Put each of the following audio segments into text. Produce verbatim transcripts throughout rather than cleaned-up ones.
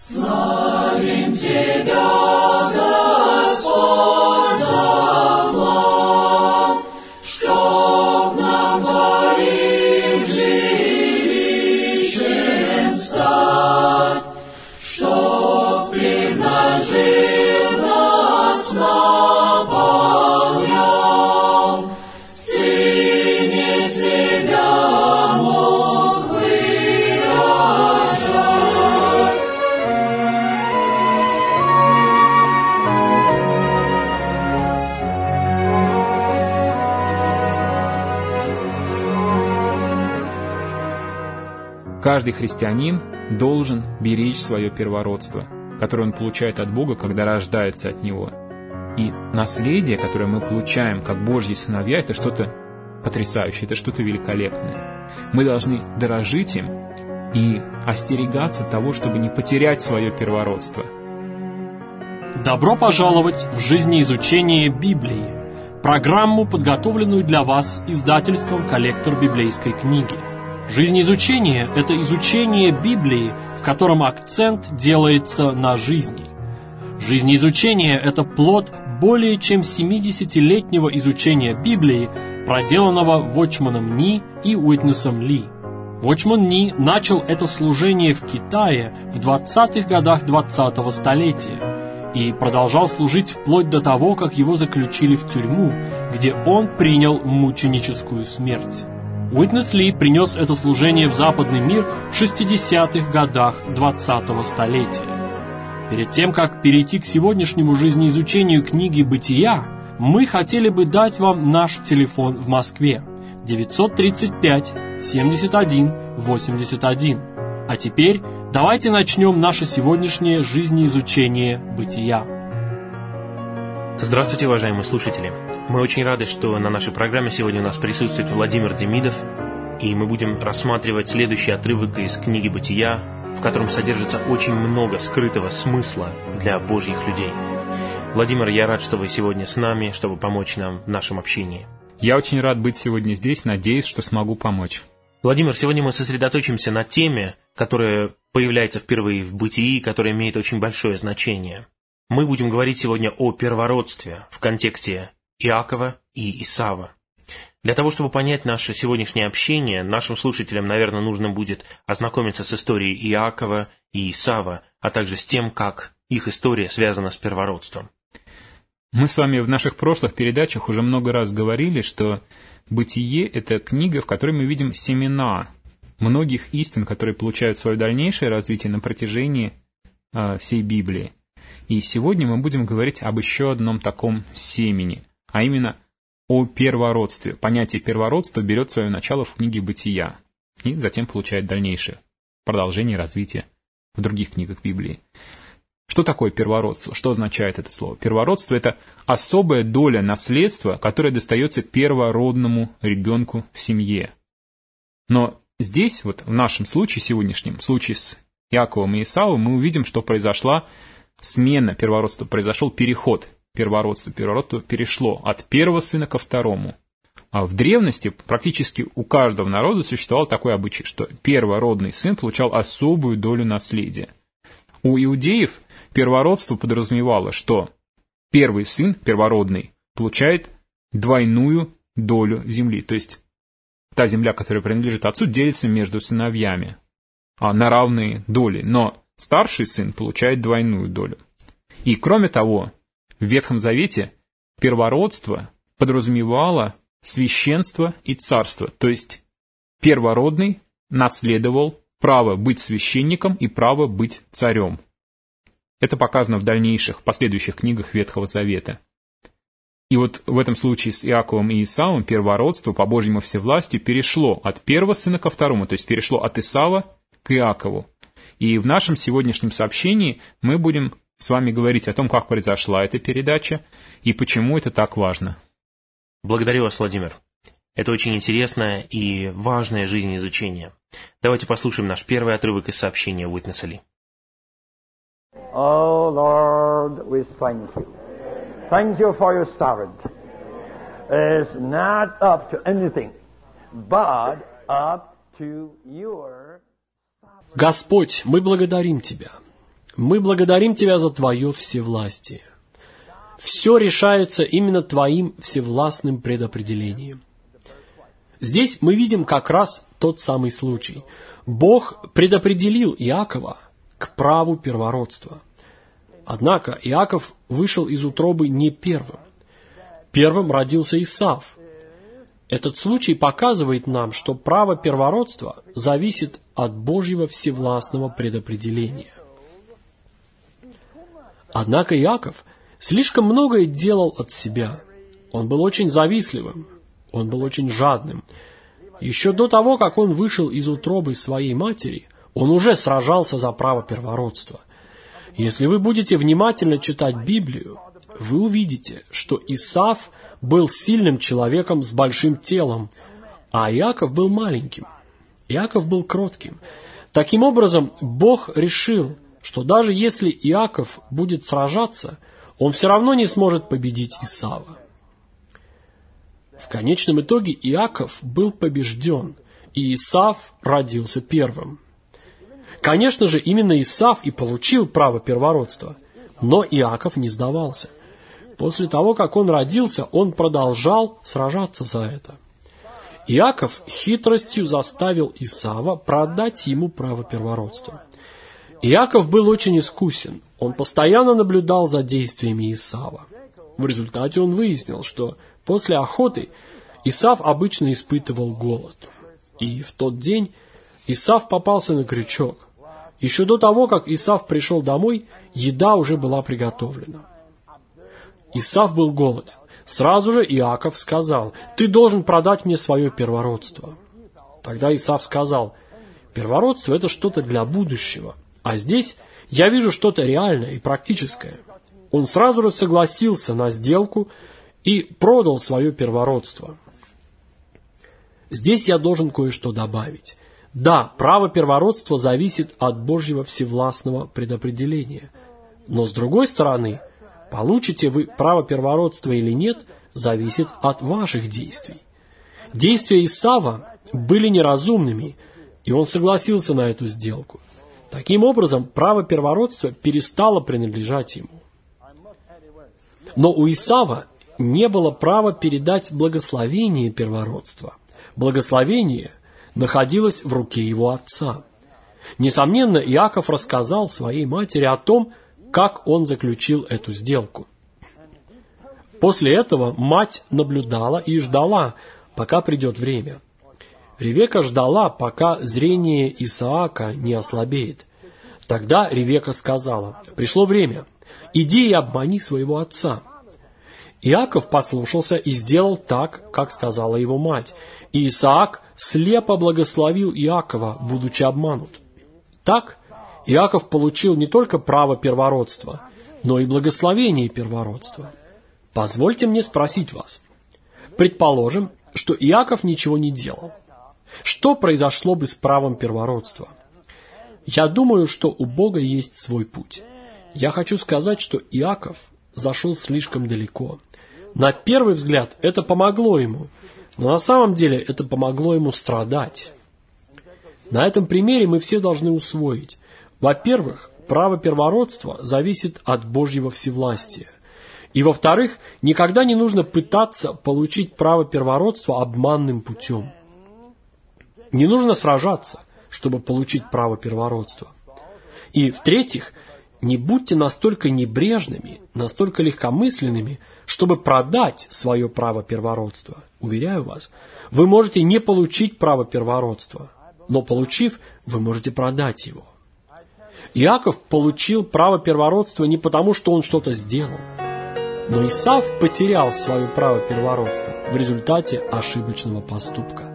Славим Тебя, Господь, за план, чтоб нам Твоим жилищем стать, чтоб Ты в нас жил, нас наполнял, Сыне себя мог выражать. Каждый христианин должен беречь свое первородство, которое он получает от Бога, когда рождается от Него. И наследие, которое мы получаем как Божьи сыновья, это что-то потрясающее, это что-то великолепное. Мы должны дорожить им и остерегаться того, чтобы не потерять свое первородство. Добро пожаловать в жизнеизучение Библии, программу, подготовленную для вас издательством «Коллектор библейской книги». Жизнеизучение – это изучение Библии, в котором акцент делается на жизни. Жизнеизучение – это плод более чем семидесятилетнего изучения Библии, проделанного Вочманом Ни и Уитнесом Ли. Вочман Ни начал это служение в Китае в двадцатых годах двадцатого столетия и продолжал служить вплоть до того, как его заключили в тюрьму, где он принял мученическую смерть. Уитнес Ли принес это служение в западный мир в шестидесятых годах двадцатого столетия. Перед тем, как перейти к сегодняшнему жизнеизучению книги «Бытия», мы хотели бы дать вам наш телефон в Москве девятьсот тридцать пять семьдесят один восемьдесят один. А теперь давайте начнем наше сегодняшнее жизнеизучение «Бытия». Здравствуйте, уважаемые слушатели! Мы очень рады, что на нашей программе сегодня у нас присутствует Владимир Демидов, и мы будем рассматривать следующий отрывок из книги «Бытия», в котором содержится очень много скрытого смысла для Божьих людей. Владимир, я рад, что вы сегодня с нами, чтобы помочь нам в нашем общении. Я очень рад быть сегодня здесь, надеюсь, что смогу помочь. Владимир, сегодня мы сосредоточимся на теме, которая появляется впервые в «Бытии», которая имеет очень большое значение. Мы будем говорить сегодня о первородстве в контексте Иакова и Исава. Для того, чтобы понять наше сегодняшнее общение, нашим слушателям, наверное, нужно будет ознакомиться с историей Иакова и Исава, а также с тем, как их история связана с первородством. Мы с вами в наших прошлых передачах уже много раз говорили, что «Бытие» — это книга, в которой мы видим семена многих истин, которые получают свое дальнейшее развитие на протяжении э, всей Библии. И сегодня мы будем говорить об еще одном таком семени, а именно о первородстве. Понятие первородства берет свое начало в книге «Бытия» и затем получает дальнейшее продолжение развития в других книгах Библии. Что такое первородство? Что означает это слово? Первородство — это особая доля наследства, которая достается первородному ребенку в семье. Но здесь, вот в нашем случае, сегодняшнем случае с Иаковом и Исавом, мы увидим, что произошла смена первородства, произошел переход первородства. Первородство перешло от первого сына ко второму. А в древности практически у каждого народа существовал такой обычай, что первородный сын получал особую долю наследия. У иудеев первородство подразумевало, что первый сын, первородный, получает двойную долю земли. То есть та земля, которая принадлежит отцу, делится между сыновьями на равные доли. Но старший сын получает двойную долю. И кроме того, в Ветхом Завете первородство подразумевало священство и царство. То есть первородный наследовал право быть священником и право быть царем. Это показано в дальнейших, последующих книгах Ветхого Завета. И вот в этом случае с Иаковом и Исавом первородство по Божьему всевластию перешло от первого сына ко второму, то есть перешло от Исава к Иакову. И в нашем сегодняшнем сообщении мы будем с вами говорить о том, как произошла эта передача и почему это так важно. Благодарю вас, Владимир. Это очень интересное и важное жизнеизучение. Давайте послушаем наш первый отрывок из сообщения Уитнеса Ли. Oh Lord, we thank you. Thank you for your servant. It's not up to anything, but up to your... Господь, мы благодарим Тебя. мы благодарим Тебя за Твое всевластие. Все решается именно Твоим всевластным предопределением. Здесь мы видим как раз тот самый случай. Бог предопределил Иакова к праву первородства. Однако Иаков вышел из утробы не первым. Первым родился Исав. Этот случай показывает нам, что право первородства зависит от Божьего всевластного предопределения. Однако Иаков слишком многое делал от себя. Он был очень завистливым, он был очень жадным. Еще до того, как он вышел из утробы своей матери, он уже сражался за право первородства. Если вы будете внимательно читать Библию, вы увидите, что Исав был сильным человеком с большим телом, а Иаков был маленьким. Иаков был кротким. Таким образом, Бог решил, что даже если Иаков будет сражаться, он все равно не сможет победить Исава. В конечном итоге Иаков был побежден, и Исав родился первым. Конечно же, именно Исав и получил право первородства, но Иаков не сдавался. После того, как он родился, он продолжал сражаться за это. Иаков хитростью заставил Исава продать ему право первородства. Иаков был очень искусен, он постоянно наблюдал за действиями Исава. В результате он выяснил, что после охоты Исав обычно испытывал голод. И в тот день Исав попался на крючок. Еще до того, как Исав пришел домой, еда уже была приготовлена. Исав был голоден. Сразу же Иаков сказал: «Ты должен продать мне свое первородство». Тогда Исав сказал: «Первородство – это что-то для будущего, а здесь я вижу что-то реальное и практическое». Он сразу же согласился на сделку и продал свое первородство. Здесь я должен кое-что добавить. Да, право первородства зависит от Божьего всевластного предопределения. Но с другой стороны, получите вы право первородства или нет, зависит от ваших действий. Действия Исава были неразумными, и он согласился на эту сделку. Таким образом, право первородства перестало принадлежать ему. Но у Исава не было права передать благословение первородства. Благословение находилось в руке его отца. Несомненно, Иаков рассказал своей матери о том, как он заключил эту сделку. После этого мать наблюдала и ждала, пока придет время. Ревека ждала, пока зрение Исаака не ослабеет. Тогда Ревека сказала: «Пришло время, иди и обмани своего отца». Иаков послушался и сделал так, как сказала его мать, и Исаак слепо благословил Иакова, будучи обманут. Так Иаков получил не только право первородства, но и благословение первородства. Позвольте мне спросить вас. Предположим, что Иаков ничего не делал. Что произошло бы с правом первородства? Я думаю, что у Бога есть свой путь. Я хочу сказать, что Иаков зашел слишком далеко. На первый взгляд это помогло ему, но на самом деле это помогло ему страдать. На этом примере мы все должны усвоить. Во-первых, право первородства зависит от Божьего всевластия. И во-вторых, никогда не нужно пытаться получить право первородства обманным путем. Не нужно сражаться, чтобы получить право первородства. И в-третьих, не будьте настолько небрежными, настолько легкомысленными, чтобы продать свое право первородства. Уверяю вас, вы можете не получить право первородства, но получив, вы можете продать его. Иаков получил право первородства не потому, что он что-то сделал, но Исав потерял свое право первородства в результате ошибочного поступка.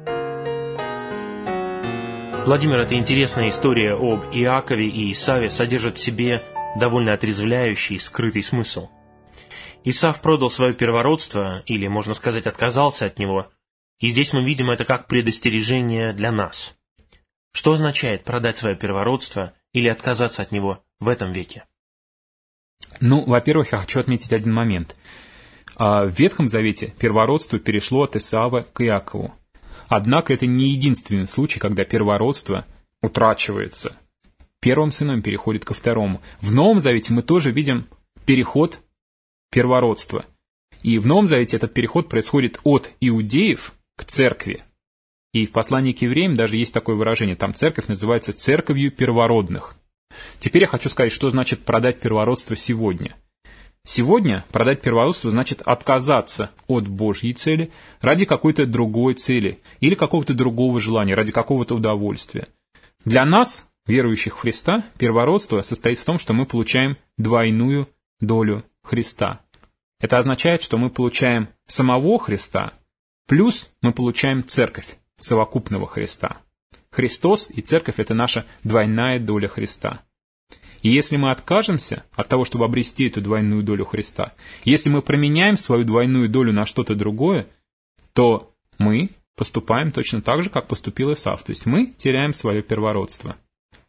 Владимир, эта интересная история об Иакове и Исаве содержит в себе довольно отрезвляющий, скрытый смысл. Исав продал свое первородство, или, можно сказать, отказался от него, и здесь мы видим это как предостережение для нас. Что означает продать свое первородство или отказаться от него в этом веке? Ну, во-первых, я хочу отметить один момент. В Ветхом Завете первородство перешло от Исава к Иакову. Однако это не единственный случай, когда первородство утрачивается. первым сыном переходит ко второму. В Новом Завете мы тоже видим переход первородства. И в Новом Завете этот переход происходит от иудеев к церкви. И в послании к евреям даже есть такое выражение, там церковь называется церковью первородных. Теперь я хочу сказать, что значит продать первородство сегодня. Сегодня продать первородство значит отказаться от Божьей цели ради какой-то другой цели или какого-то другого желания, ради какого-то удовольствия. Для нас, верующих в Христа, первородство состоит в том, что мы получаем двойную долю Христа. Это означает, что мы получаем самого Христа, плюс мы получаем церковь совокупного Христа. Христос и церковь – это наша двойная доля Христа. И если мы откажемся от того, чтобы обрести эту двойную долю Христа, если мы променяем свою двойную долю на что-то другое, то мы поступаем точно так же, как поступил Исав. То есть мы теряем свое первородство.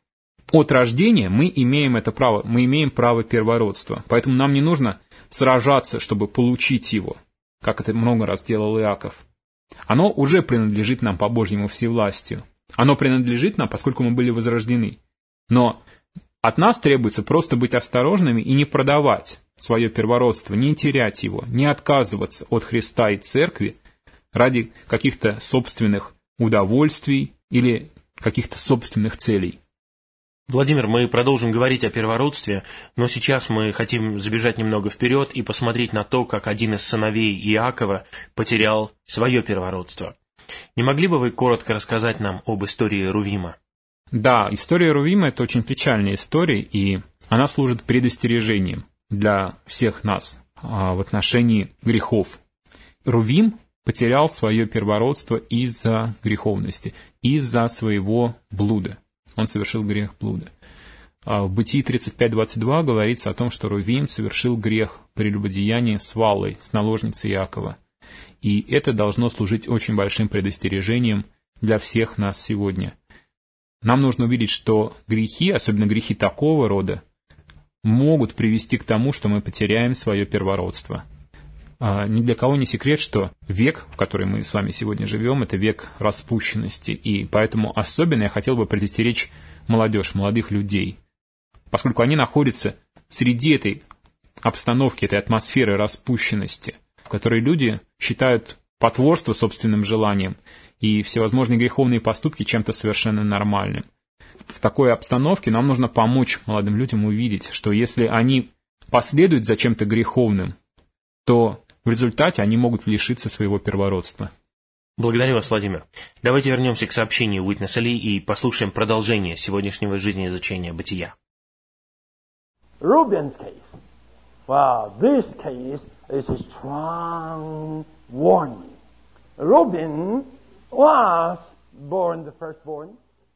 От рождения мы имеем это право, мы имеем право первородства. Поэтому нам не нужно сражаться, чтобы получить его, как это много раз делал Иаков. Оно уже принадлежит нам по Божьему всевластию. Оно принадлежит нам, поскольку мы были возрождены. Но от нас требуется просто быть осторожными и не продавать свое первородство, не терять его, не отказываться от Христа и Церкви ради каких-то собственных удовольствий или каких-то собственных целей. Владимир, мы продолжим говорить о первородстве, но сейчас мы хотим забежать немного вперед и посмотреть на то, как один из сыновей Иакова потерял свое первородство. Не могли бы вы коротко рассказать нам об истории Рувима? Да, история Рувима – это очень печальная история, и она служит предостережением для всех нас а, в отношении грехов. Рувим потерял свое первородство из-за греховности, из-за своего блуда. Он совершил грех блуда. В Бытии тридцать пять двадцать два говорится о том, что Рувим совершил грех прелюбодеяния с Валлой, с наложницей Иакова. И это должно служить очень большим предостережением для всех нас сегодня. Нам нужно увидеть, что грехи, особенно грехи такого рода, могут привести к тому, что мы потеряем свое первородство. Ни для кого не секрет, что век, в который мы с вами сегодня живем, это век распущенности. И поэтому особенно я хотел бы предостеречь молодежь, молодых людей, поскольку они находятся среди этой обстановки, этой атмосферы распущенности, в которой люди считают потворство собственным желанием и всевозможные греховные поступки чем-то совершенно нормальным. В такой обстановке нам нужно помочь молодым людям увидеть, что если они последуют за чем-то греховным, то в результате они могут лишиться своего первородства. Благодарю вас, Владимир. Давайте вернемся к сообщению Уитнеса Ли и послушаем продолжение сегодняшнего жизнеизучения бытия. Reuben's case. Well, this case is a strong warning. Reuben was born the firstborn.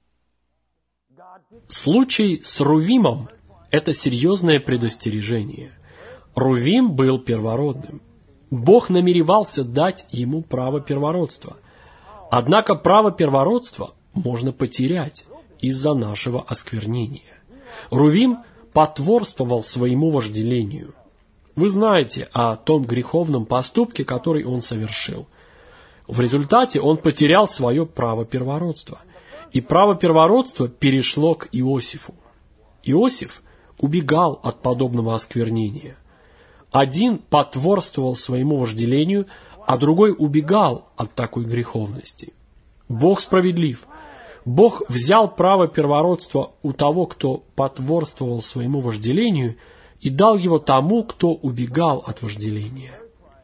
Случай с Рувимом – это серьезное предостережение. Рувим был первородным. Бог намеревался дать ему право первородства. Однако право первородства можно потерять из-за нашего осквернения. Рувим потворствовал своему вожделению. Вы знаете о том греховном поступке, который он совершил. В результате он потерял свое право первородства. И право первородства перешло к Иосифу. Иосиф убегал от подобного осквернения. Один потворствовал своему вожделению, а другой убегал от такой греховности. Бог справедлив. Бог взял право первородства у того, кто потворствовал своему вожделению, и дал его тому, кто убегал от вожделения.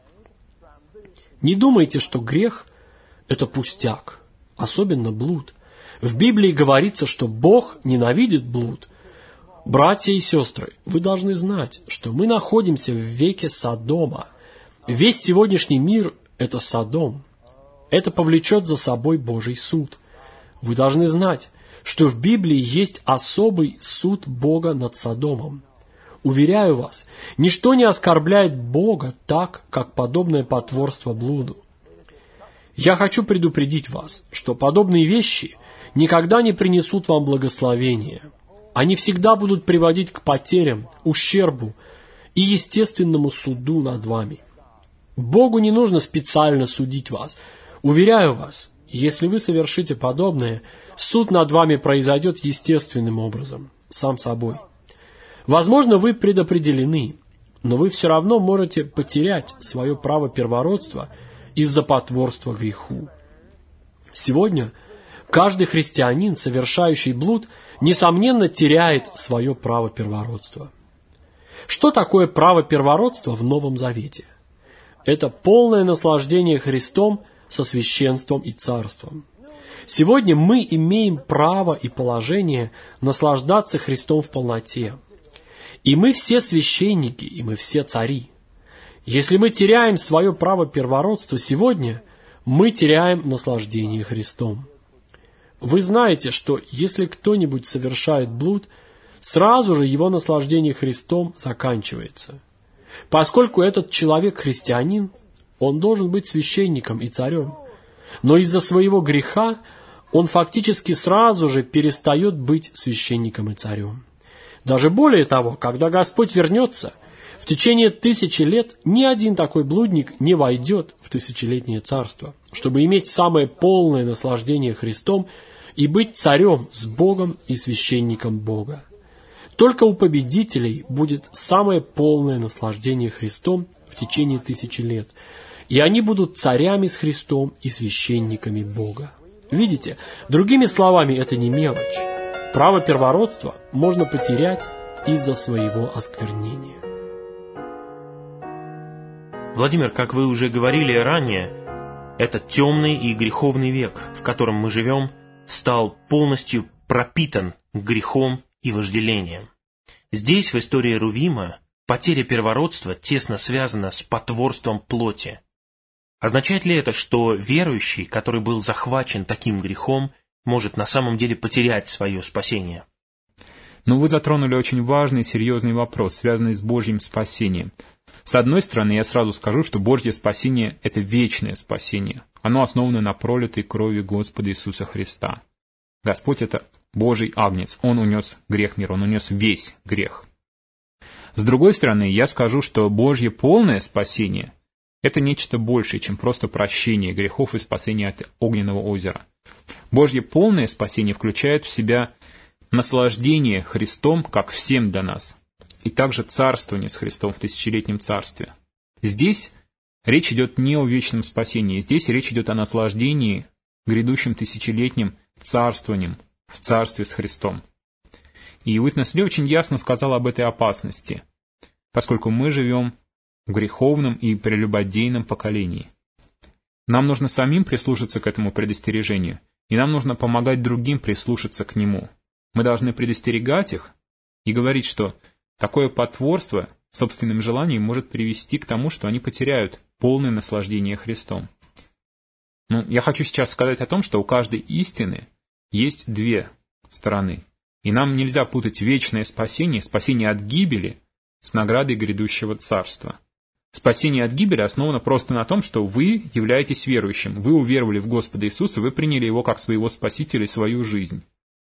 Не думайте, что грех – это пустяк, особенно блуд. В Библии говорится, что Бог ненавидит блуд. Братья и сестры, вы должны знать, что мы находимся в веке Содома. Весь сегодняшний мир – это Содом. Это повлечет за собой Божий суд. Вы должны знать, что в Библии есть особый суд Бога над Содомом. Уверяю вас, ничто не оскорбляет Бога так, как подобное потворство блуду. Я хочу предупредить вас, что подобные вещи никогда не принесут вам благословения. Они всегда будут приводить к потерям, ущербу и естественному суду над вами. Богу не нужно специально судить вас. Уверяю вас, если вы совершите подобное, суд над вами произойдет естественным образом. сам собой. Возможно, вы предопределены, но вы все равно можете потерять свое право первородства из-за потворства греху. Сегодня каждый христианин, совершающий блуд, несомненно теряет свое право первородства. Что такое право первородства в Новом Завете? Это полное наслаждение Христом со священством и царством. Сегодня мы имеем право и положение наслаждаться Христом в полноте. И мы все священники, и мы все цари. Если мы теряем свое право первородства сегодня, мы теряем наслаждение Христом. Вы знаете, что если кто-нибудь совершает блуд, сразу же его наслаждение Христом заканчивается. Поскольку этот человек христианин, он должен быть священником и царем. Но из-за своего греха он фактически сразу же перестает быть священником и царем. Даже более того, когда Господь вернется, в течение тысячи лет ни один такой блудник не войдет в тысячелетнее царство, чтобы иметь самое полное наслаждение Христом и быть царем с Богом и священником Бога. Только у победителей будет самое полное наслаждение Христом в течение тысячи лет, и они будут царями с Христом и священниками Бога. Видите, другими словами, это не мелочь. Право первородства можно потерять из-за своего осквернения. Владимир, как вы уже говорили ранее, этот темный и греховный век, в котором мы живем, стал полностью пропитан грехом и вожделением. Здесь, в истории Рувима, потеря первородства тесно связана с потворством плоти. Означает ли это, что верующий, который был захвачен таким грехом, может на самом деле потерять свое спасение? Но вы затронули очень важный и серьезный вопрос, связанный с Божьим спасением. С одной стороны, я сразу скажу, что Божье спасение – это вечное спасение. Оно основано на пролитой крови Господа Иисуса Христа. Господь – это Божий агнец, Он унес грех мира, Он унес весь грех. С другой стороны, я скажу, что Божье полное спасение – это нечто большее, чем просто прощение грехов и спасение от огненного озера. Божье полное спасение включает в себя наслаждение Христом, как всем для нас, и также царствование с Христом в тысячелетнем царстве. Здесь речь идет не о вечном спасении, здесь речь идет о наслаждении грядущим тысячелетним царствованием в царстве с Христом. И Уитнес Ли очень ясно сказал об этой опасности, поскольку мы живем в греховном и прелюбодейном поколении. Нам нужно самим прислушаться к этому предостережению, и нам нужно помогать другим прислушаться к нему. Мы должны предостерегать их и говорить, что такое потворство собственным желанием может привести к тому, что они потеряют полное наслаждение Христом. Ну, я хочу сейчас сказать о том, что у каждой истины есть две стороны, и нам нельзя путать вечное спасение, спасение от гибели, с наградой грядущего царства. Спасение от гибели основано просто на том, что вы являетесь верующим, вы уверовали в Господа Иисуса, вы приняли Его как своего Спасителя и свою жизнь.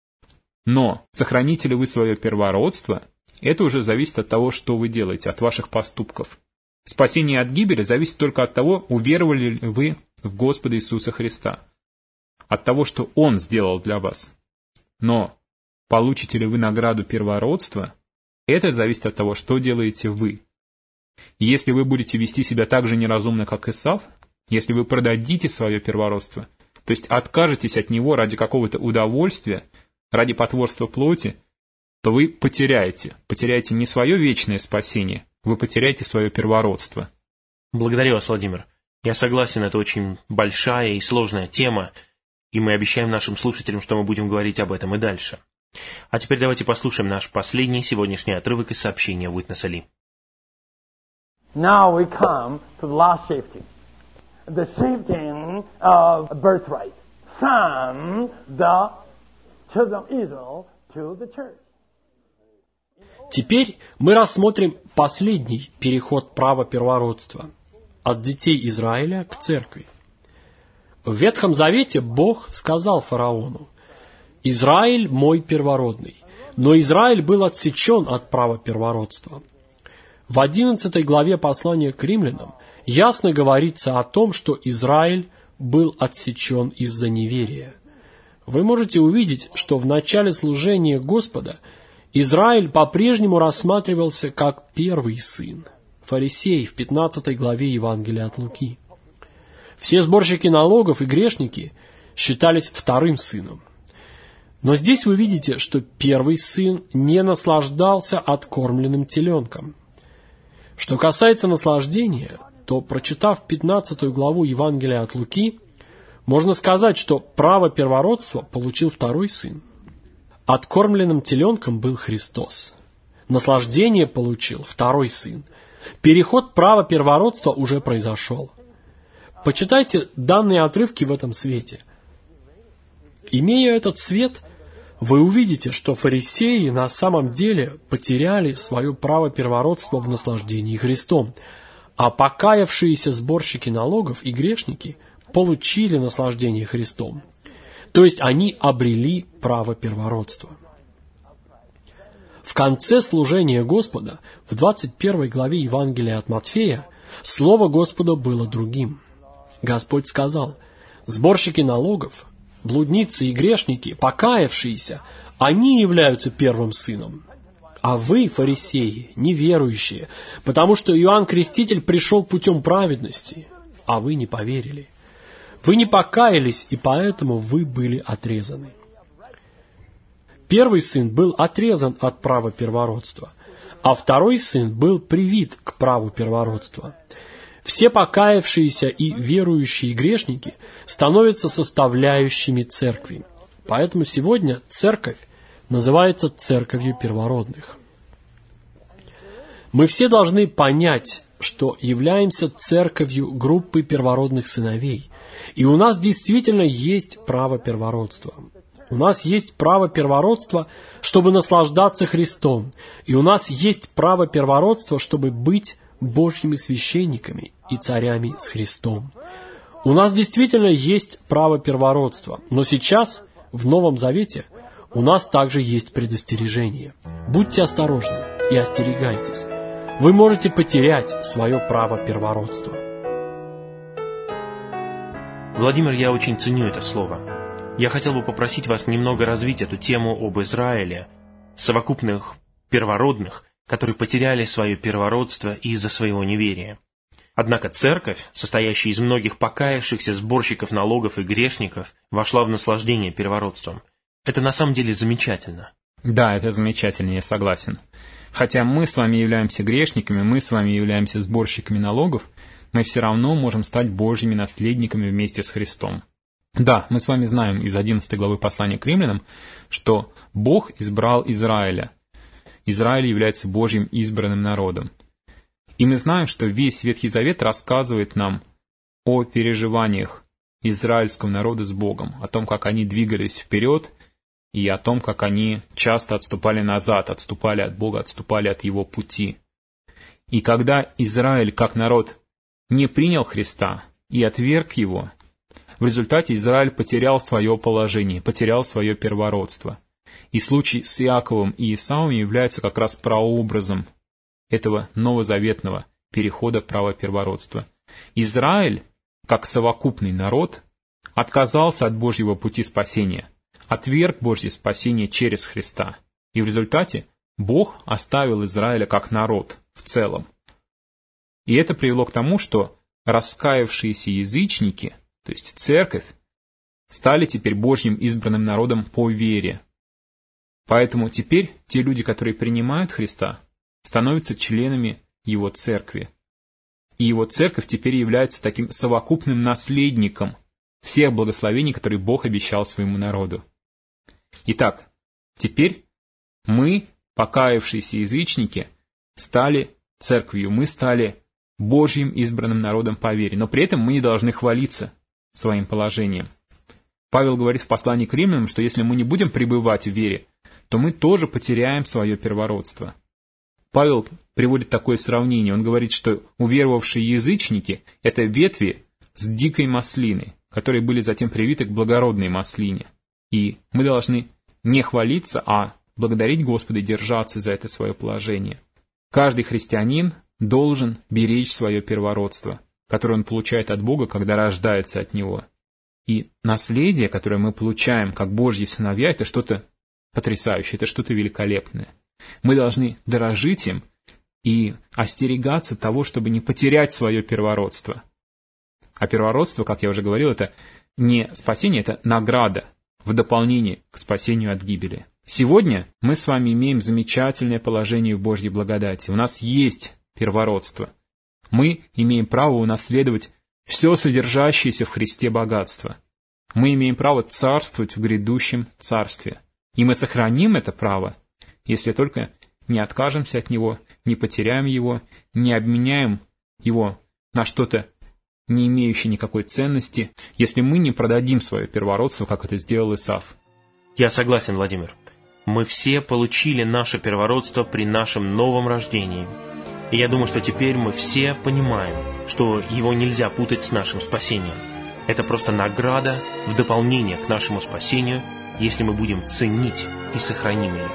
Но сохраните ли вы свое первородство, это уже зависит от того, что вы делаете, от ваших поступков. Спасение от гибели зависит только от того, уверовали ли вы в Господа Иисуса Христа, от того, что Он сделал для вас. Но получите ли вы награду первородства, это зависит от того, что делаете вы. И если вы будете вести себя так же неразумно, как Исав, если вы продадите свое первородство, то есть откажетесь от него ради какого-то удовольствия, ради потворства плоти, то вы потеряете, потеряете не свое вечное спасение, вы потеряете свое первородство. Благодарю вас, Владимир. Я согласен, это очень большая и сложная тема, и мы обещаем нашим слушателям, что мы будем говорить об этом и дальше. А теперь давайте послушаем наш последний сегодняшний отрывок из сообщения Уитнеса Ли. Now we come to the last shifting. The shifting of birthright from the children of Israel to the church. Теперь мы рассмотрим последний переход права первородства от детей Израиля к церкви. В Ветхом Завете Бог сказал фараону: «Израиль мой первородный», но Израиль был отсечен от права первородства. В одиннадцатой главе послания к римлянам ясно говорится о том, что Израиль был отсечен из-за неверия. Вы можете увидеть, что в начале служения Господа Израиль по-прежнему рассматривался как первый сын, фарисей в пятнадцатой главе Евангелия от Луки. Все сборщики налогов и грешники считались вторым сыном. Но здесь вы видите, что первый сын не наслаждался откормленным теленком. Что касается наслаждения, то, прочитав пятнадцатую главу Евангелия от Луки, можно сказать, что право первородства получил второй сын. Откормленным теленком был Христос. Наслаждение получил второй сын. Переход права первородства уже произошел. Почитайте данные отрывки в этом свете. Имея этот свет, вы увидите, что фарисеи на самом деле потеряли свое право первородства в наслаждении Христом, а покаявшиеся сборщики налогов и грешники получили наслаждение Христом. То есть они обрели право первородства. В конце служения Господа, в двадцать первой главе Евангелия от Матфея, слово Господа было другим. Господь сказал: «Сборщики налогов, блудницы и грешники, покаявшиеся, они являются первым сыном. А вы, фарисеи, неверующие, потому что Иоанн Креститель пришел путем праведности, а вы не поверили. Вы не покаялись, и поэтому вы были отрезаны». Первый сын был отрезан от права первородства, а второй сын был привит к праву первородства. Все покаявшиеся и верующие грешники становятся составляющими церкви. Поэтому сегодня церковь называется церковью первородных. Мы все должны понять, что являемся церковью группы первородных сыновей, и у нас действительно есть право первородства. У нас есть право первородства, чтобы наслаждаться Христом, и у нас есть право первородства, чтобы быть Божьими священниками и царями с Христом. У нас действительно есть право первородства, но сейчас, в Новом Завете, у нас также есть предостережение. Будьте осторожны и остерегайтесь. Вы можете потерять свое право первородства. Владимир, я очень ценю это слово. Я хотел бы попросить вас немного развить эту тему об Израиле, совокупных первородных, которые потеряли свое первородство из-за своего неверия. Однако церковь, состоящая из многих покаявшихся сборщиков налогов и грешников, вошла в наслаждение первородством. Это на самом деле замечательно. Да, это замечательно, я согласен. Хотя мы с вами являемся грешниками, мы с вами являемся сборщиками налогов, мы все равно можем стать Божьими наследниками вместе с Христом. Да, мы с вами знаем из одиннадцатой главы послания к римлянам, что Бог избрал Израиля. Израиль является Божьим избранным народом. И мы знаем, что весь Ветхий Завет рассказывает нам о переживаниях израильского народа с Богом, о том, как они двигались вперед, и о том, как они часто отступали назад, отступали от Бога, отступали от Его пути. И когда Израиль, как народ, не принял Христа и отверг Его, в результате Израиль потерял свое положение, потерял свое первородство. И случай с Иаковом и Исавом является как раз прообразом этого новозаветного перехода права первородства. Израиль, как совокупный народ, отказался от Божьего пути спасения, отверг Божье спасение через Христа. И в результате Бог оставил Израиля как народ в целом. И это привело к тому, что раскаявшиеся язычники, то есть церковь, стали теперь Божьим избранным народом по вере. Поэтому теперь те люди, которые принимают Христа, становятся членами Его церкви. И Его церковь теперь является таким совокупным наследником всех благословений, которые Бог обещал своему народу. Итак, теперь мы, покаявшиеся язычники, стали церковью, мы стали Божьим избранным народом по вере, но при этом мы не должны хвалиться своим положением. Павел говорит в послании к римлянам, что если мы не будем пребывать в вере, то мы тоже потеряем свое первородство. Павел приводит такое сравнение. Он говорит, что уверовавшие язычники – это ветви с дикой маслины, которые были затем привиты к благородной маслине. И мы должны не хвалиться, а благодарить Господа и держаться за это свое положение. Каждый христианин должен беречь свое первородство, которое он получает от Бога, когда рождается от Него. И наследие, которое мы получаем как Божьи сыновья, это что-то потрясающее, это что-то великолепное. Мы должны дорожить им и остерегаться того, чтобы не потерять свое первородство. А первородство, как я уже говорил, это не спасение, это награда в дополнение к спасению от гибели. Сегодня мы с вами имеем замечательное положение в Божьей благодати. У нас есть первородство. Мы имеем право унаследовать все содержащееся в Христе богатство. Мы имеем право царствовать в грядущем царстве. И мы сохраним это право, если только не откажемся от него, не потеряем его, не обменяем его на что-то, не имеющее никакой ценности, если мы не продадим свое первородство, как это сделал Исав. Я согласен, Владимир. Мы все получили наше первородство при нашем новом рождении. И я думаю, что теперь мы все понимаем, что его нельзя путать с нашим спасением. Это просто награда в дополнение к нашему спасению, если мы будем ценить и сохраним ее.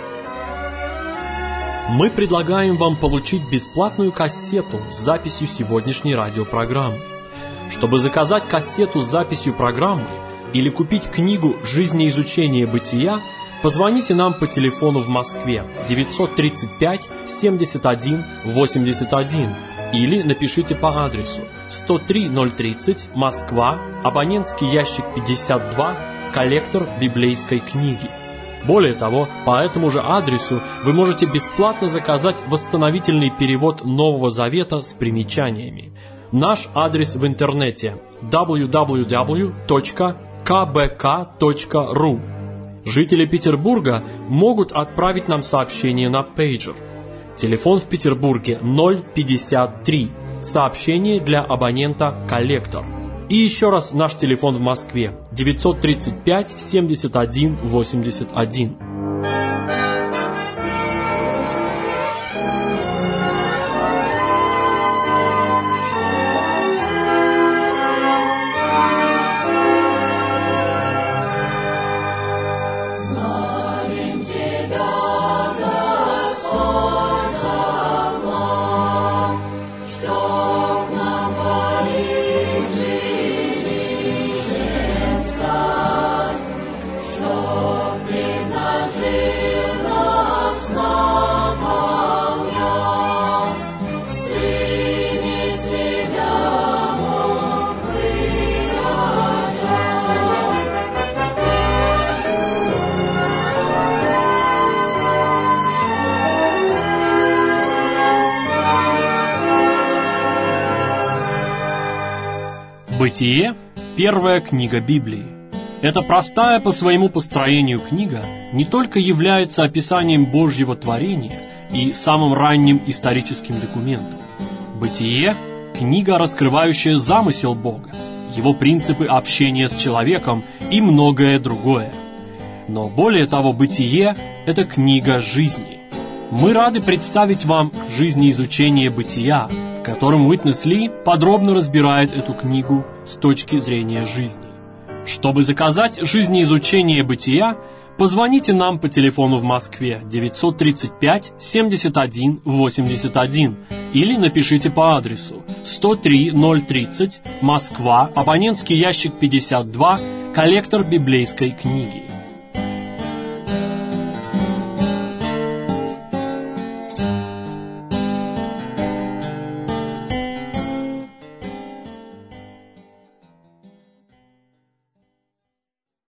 Мы предлагаем вам получить бесплатную кассету с записью сегодняшней радиопрограммы. Чтобы заказать кассету с записью программы или купить книгу «Жизнеизучение бытия», позвоните нам по телефону в Москве девятьсот тридцать пять семьдесят один восемьдесят один или напишите по адресу сто три ноль тридцать, Москва, абонентский ящик пятьдесят два, коллектор библейской книги. Более того, по этому же адресу вы можете бесплатно заказать восстановительный перевод Нового Завета с примечаниями. Наш адрес в интернете дабл ю дабл ю дабл ю точка ка бэ ка точка ру. Жители Петербурга могут отправить нам сообщение на пейджер. Телефон в Петербурге ноль пятьдесят три. Сообщение для абонента «Коллектор». И еще раз наш телефон в Москве девятьсот тридцать пять семьдесят один восемьдесят один. Бытие – первая книга Библии. Эта простая по своему построению книга не только является описанием Божьего творения и самым ранним историческим документом. Бытие – книга, раскрывающая замысел Бога, его принципы общения с человеком и многое другое. Но более того, Бытие – это книга жизни. Мы рады представить вам жизнеизучение Бытия, в котором Уитнес Ли подробно разбирает эту книгу с точки зрения жизни. Чтобы заказать жизнеизучение Бытия, позвоните нам по телефону в Москве девятьсот тридцать пять семьдесят один восемьдесят один или напишите по адресу сто три ноль тридцать, Москва, абонентский ящик пятьдесят два, коллектор библейской книги.